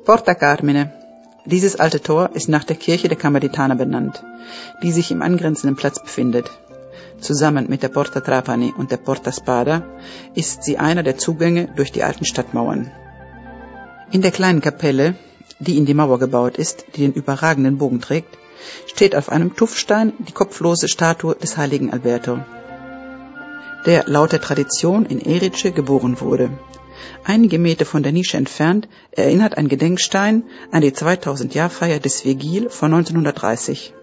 Porta Carmine. Dieses alte Tor ist nach der Kirche der Carmelitaner benannt, die sich im angrenzenden Platz befindet. Zusammen mit der Porta Trapani und der Porta Spada ist sie einer der Zugänge durch die alten Stadtmauern. In der kleinen Kapelle, die in die Mauer gebaut ist, die den überragenden Bogen trägt, steht auf einem Tuffstein die kopflose Statue des heiligen Alberto, der laut der Tradition in Erice geboren wurde. Einige Meter von der Nische entfernt erinnert ein Gedenkstein an die 2000-Jahr-Feier des Vigil von 1930.